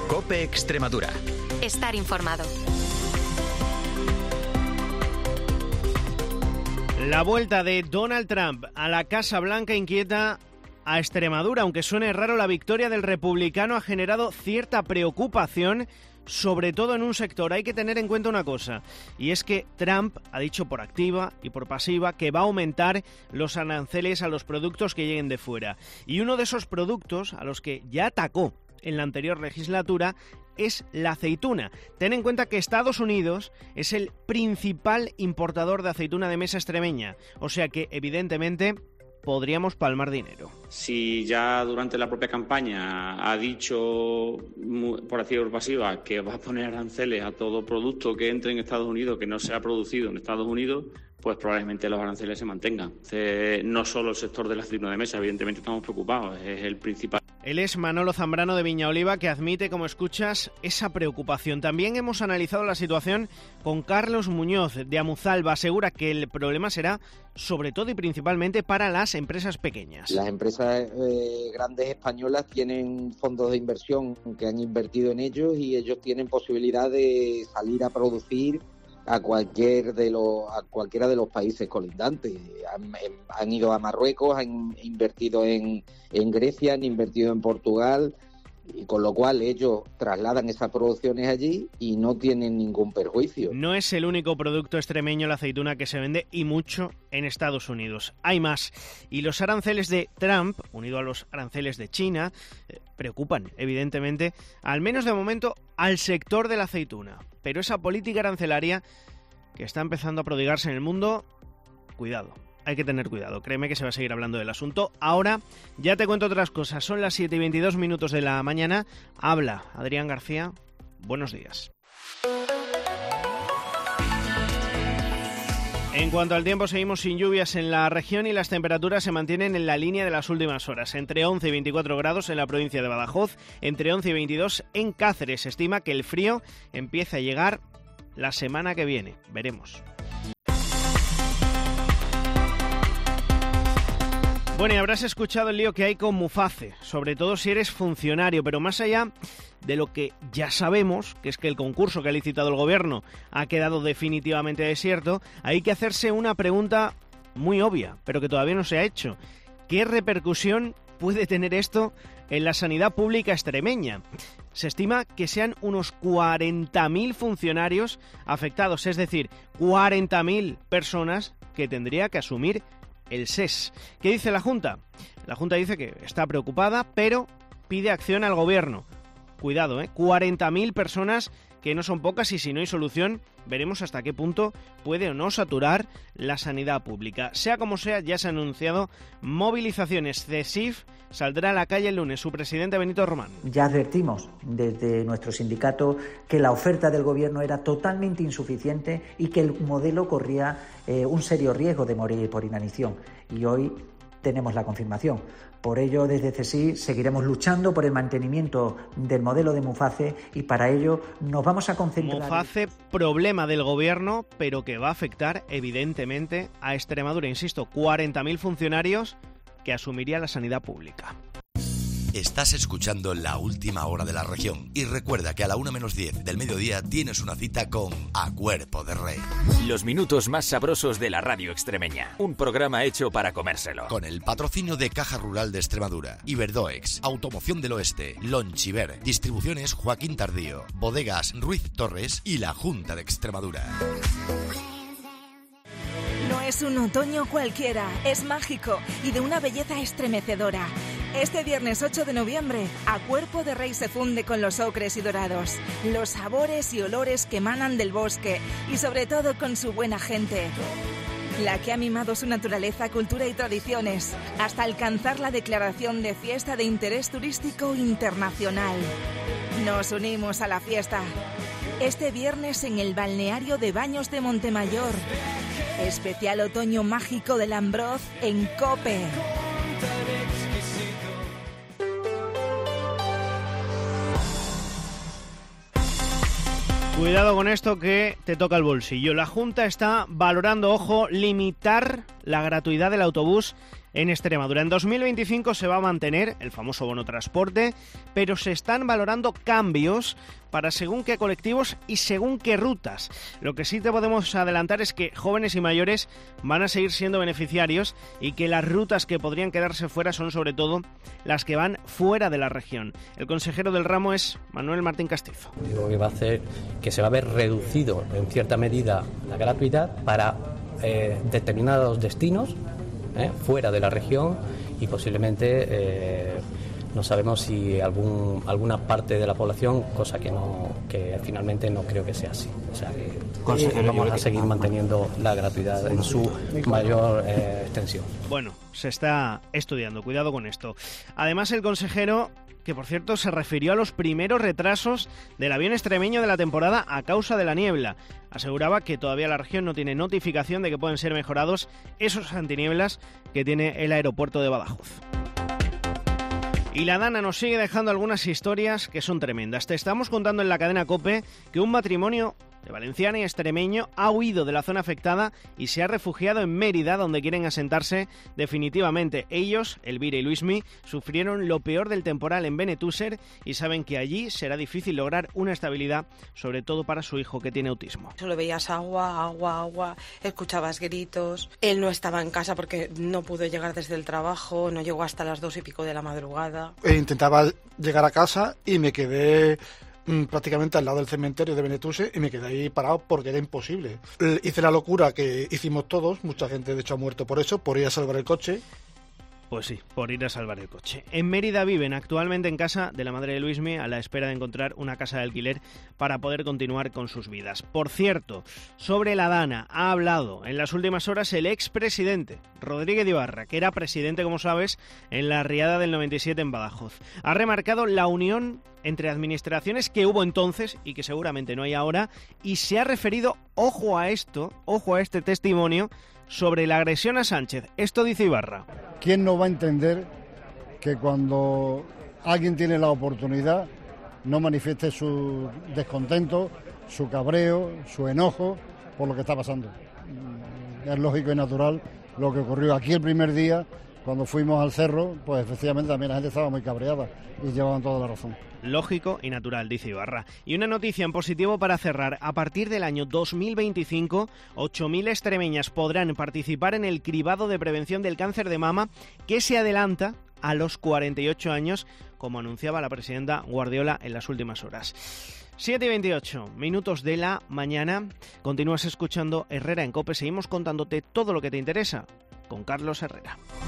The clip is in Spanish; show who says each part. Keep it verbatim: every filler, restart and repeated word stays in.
Speaker 1: COPE Extremadura.
Speaker 2: Estar informado.
Speaker 3: La vuelta de Donald Trump a la Casa Blanca inquieta a Extremadura. Aunque suene raro, la victoria del republicano ha generado cierta preocupación, sobre todo en un sector. Hay que tener en cuenta una cosa, y es que Trump ha dicho por activa y por pasiva que va a aumentar los aranceles a los productos que lleguen de fuera. Y uno de esos productos a los que ya atacó en la anterior legislatura es la aceituna. Ten en cuenta que Estados Unidos es el principal importador de aceituna de mesa extremeña, o sea que evidentemente podríamos palmar dinero.
Speaker 4: Si ya durante la propia campaña ha dicho, por activa y por pasiva, que va a poner aranceles a todo producto que entre en Estados Unidos que no sea producido en Estados Unidos, pues probablemente los aranceles se mantengan. Entonces, no solo el sector de la aceituna de mesa, evidentemente estamos preocupados, es el principal.
Speaker 3: Él es Manolo Zambrano de Viña Oliva, que admite, como escuchas, esa preocupación. También hemos analizado la situación con Carlos Muñoz de Amuzalba. Asegura que el problema será sobre todo y principalmente para las empresas pequeñas.
Speaker 5: Las empresas eh, grandes españolas tienen fondos de inversión que han invertido en ellos y ellos tienen posibilidad de salir a producir a cualquier de los a cualquiera de los países colindantes. Han, han ido a Marruecos, han invertido en, en Grecia, han invertido en Portugal, y con lo cual ellos trasladan esas producciones allí y no tienen ningún perjuicio.
Speaker 3: No es el único producto extremeño la aceituna que se vende, y mucho en Estados Unidos. Hay más. Y los aranceles de Trump, unido a los aranceles de China, eh, preocupan, evidentemente, al menos de momento, al sector de la aceituna. Pero esa política arancelaria que está empezando a prodigarse en el mundo, cuidado. Hay que tener cuidado, créeme que se va a seguir hablando del asunto. Ahora ya te cuento otras cosas, son las siete y veintidós minutos de la mañana. Habla Adrián García, buenos días. En cuanto al tiempo, seguimos sin lluvias en la región y las temperaturas se mantienen en la línea de las últimas horas. Entre once y veinticuatro grados en la provincia de Badajoz, entre once y veintidós en Cáceres. Se estima que el frío empieza a llegar la semana que viene, veremos. Bueno, y habrás escuchado el lío que hay con Muface, sobre todo si eres funcionario, pero más allá de lo que ya sabemos, que es que el concurso que ha licitado el gobierno ha quedado definitivamente desierto, hay que hacerse una pregunta muy obvia, pero que todavía no se ha hecho. ¿Qué repercusión puede tener esto en la sanidad pública extremeña? Se estima que sean unos cuarenta mil funcionarios afectados, es decir, cuarenta mil personas que tendría que asumir el S E S. ¿Qué dice la Junta? La Junta dice que está preocupada, pero pide acción al gobierno. Cuidado, ¿eh? cuarenta mil personas, que no son pocas, y si no hay solución, veremos hasta qué punto puede o no saturar la sanidad pública. Sea como sea, ya se han anunciado movilizaciones. CESIF saldrá a la calle el lunes. Su presidente, Benito Román.
Speaker 6: Ya advertimos desde nuestro sindicato que la oferta del gobierno era totalmente insuficiente y que el modelo corría eh, un serio riesgo de morir por inanición. Y hoy tenemos la confirmación. Por ello, desde CESIF seguiremos luchando por el mantenimiento del modelo de Muface y para ello nos vamos a concentrar...
Speaker 3: Muface, problema del gobierno, pero que va a afectar evidentemente a Extremadura. Insisto, cuarenta mil funcionarios que asumiría la sanidad pública.
Speaker 7: Estás escuchando La Última Hora de la Región. Y recuerda que a la una menos diez del mediodía tienes una cita con A Cuerpo de Rey.
Speaker 8: Los minutos más sabrosos de la radio extremeña. Un programa hecho para comérselo.
Speaker 7: Con el patrocinio de Caja Rural de Extremadura, Iberdoex, Automoción del Oeste, Lonchiver, Distribuciones Joaquín Tardío, Bodegas Ruiz Torres y la Junta de Extremadura.
Speaker 9: No es un otoño cualquiera, es mágico y de una belleza estremecedora. Este viernes ocho de noviembre, A Cuerpo de Rey se funde con los ocres y dorados, los sabores y olores que emanan del bosque y sobre todo con su buena gente, la que ha mimado su naturaleza, cultura y tradiciones hasta alcanzar la declaración de fiesta de interés turístico internacional. Nos unimos a la fiesta este viernes en el balneario de Baños de Montemayor. Especial otoño mágico del Ambroz en COPE.
Speaker 3: Cuidado con esto que te toca el bolsillo. La Junta está valorando, ojo, limitar la gratuidad del autobús en Extremadura. En dos mil veinticinco se va a mantener el famoso bono transporte, pero se están valorando cambios para según qué colectivos y según qué rutas. Lo que sí te podemos adelantar es que jóvenes y mayores van a seguir siendo beneficiarios y que las rutas que podrían quedarse fuera son sobre todo las que van fuera de la región. El consejero del ramo es Manuel Martín Castizo.
Speaker 1: Digo que va a hacer que se va a ver reducido en cierta medida la gratuidad para eh, determinados destinos eh, fuera de la región y posiblemente eh, no sabemos si algún, alguna parte de la población, cosa que no que finalmente no creo que sea así. O sea que eh, vamos a seguir manteniendo la gratuidad en su mayor eh, extensión.
Speaker 3: Bueno, se está estudiando, cuidado con esto. Además, el consejero, que por cierto se refirió a los primeros retrasos del avión extremeño de la temporada a causa de la niebla. Aseguraba que todavía la región no tiene notificación de que pueden ser mejorados esos antinieblas que tiene el aeropuerto de Badajoz. Y la Dana nos sigue dejando algunas historias que son tremendas. Te estamos contando en la cadena COPE que un matrimonio de valenciano y extremeño ha huido de la zona afectada y se ha refugiado en Mérida, donde quieren asentarse definitivamente. Ellos, Elvira y Luismi, sufrieron lo peor del temporal en Benetúser y saben que allí será difícil lograr una estabilidad, sobre todo para su hijo que tiene autismo.
Speaker 2: Solo veías agua, agua, agua, escuchabas gritos. Él no estaba en casa porque no pudo llegar desde el trabajo, no llegó hasta las dos y pico de la madrugada.
Speaker 10: E intentaba llegar a casa y me quedé prácticamente al lado del cementerio de Benetúser y me quedé ahí parado porque era imposible. Hice la locura que hicimos todos, mucha gente de hecho ha muerto por eso, por ir a salvar el coche.
Speaker 3: Pues sí, por ir a salvar el coche. En Mérida viven actualmente en casa de la madre de Luismi a la espera de encontrar una casa de alquiler para poder continuar con sus vidas. Por cierto, sobre la Dana ha hablado en las últimas horas el expresidente Rodríguez Ibarra, que era presidente, como sabes, en la riada del noventa y siete en Badajoz. Ha remarcado la unión entre administraciones que hubo entonces y que seguramente no hay ahora, y se ha referido, ojo a esto, ojo a este testimonio, sobre la agresión a Sánchez. Esto dice Ibarra.
Speaker 11: ¿Quién no va a entender que cuando alguien tiene la oportunidad no manifieste su descontento, su cabreo, su enojo por lo que está pasando? Es lógico y natural lo que ocurrió aquí el primer día, cuando fuimos al cerro, pues efectivamente también la gente estaba muy cabreada y llevaban toda la razón.
Speaker 3: Lógico y natural, dice Ibarra. Y una noticia en positivo para cerrar. A partir del año dos mil veinticinco, ocho mil extremeñas podrán participar en el cribado de prevención del cáncer de mama, que se adelanta a los cuarenta y ocho años, como anunciaba la presidenta Guardiola en las últimas horas. siete y veintiocho minutos de la mañana. Continúas escuchando Herrera en COPE. Seguimos contándote todo lo que te interesa con Carlos Herrera.